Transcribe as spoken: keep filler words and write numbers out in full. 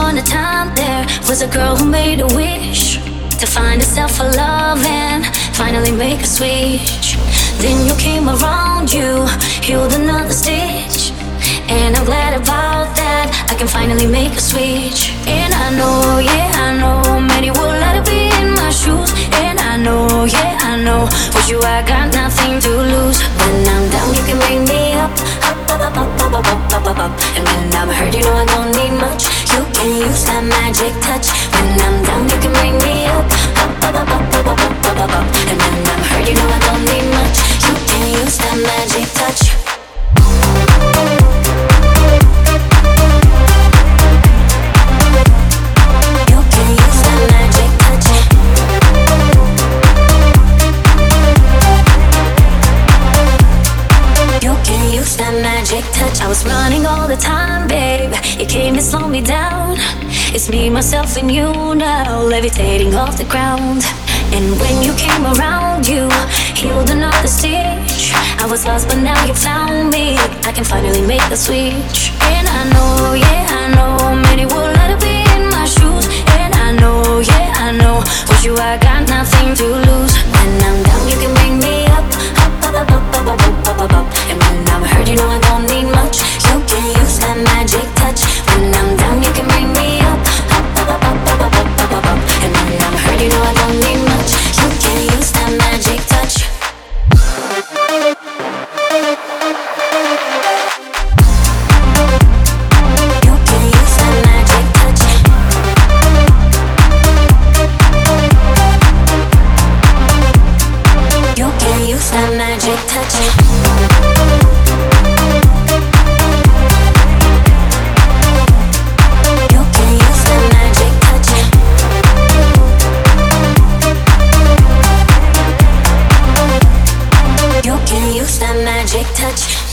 upon a time there was a girl who made a wish to find herself a love and finally make a switch. Then you came around, you healed another stitch, and I'm glad about that. I can finally make a switch. And I know, yeah, I know many would like to be in my shoes. And I know, yeah, I know with you I got nothing to lose. When I'm down you can bring me up, up, up, up, up, up, up, up, up, up. And when I'm hurt you know I don't need much. You can use that magic touch. When I'm down you can bring me up, up, up, up, up, up, up, up, up, up. And when I'm hurt you know I don't need much. You can use that magic touch. I was running all the time, babe. You came to slow me down. It's me, myself, and you now, levitating off the ground. And when you came around, you healed another stitch. I was lost, but now you found me. I can finally make the switch. And I know, yeah, I know many would like to be in my shoes. And I know, yeah, I know with you I got nothing to lose. When I'm down, you can bring me up, up, up, up, up, up, up, up, up, up. And when I'm hurt, you know I don't need much. You can use that magic touch. When I'm down, you can bring me up, up, up, up, up, up, up, up, up, up. And when I'm hurt, you know I don't need much. You can use that magic touch. That magic touch. You can use that magic touch. You can use that magic touch.